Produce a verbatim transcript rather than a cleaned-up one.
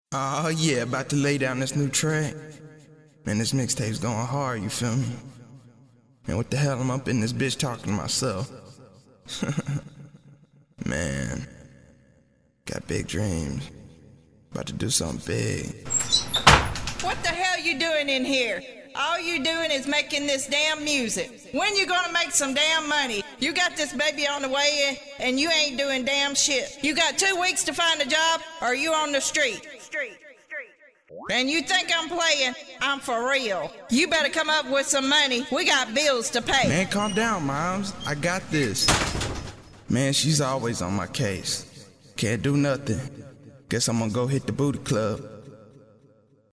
Oh yeah, about to lay down this new track. Man, this mixtape's going hard, you feel me? Man, what the hell, I'm up in this bitch talking to myself. Man, got big dreams. About to do something big. What the hell you doing in here? All you doing is making this damn music. When you gonna make some damn money? You got this baby on the way and you ain't doing damn shit. You got two weeks to find a job or you on the street. Street. And you think I'm playing? I'm for real. You better come up with some money. We got bills to pay. Man, calm down, Moms. I got this. Man, she's always on my case. Can't do nothing. Guess I'm gonna go hit the booty club.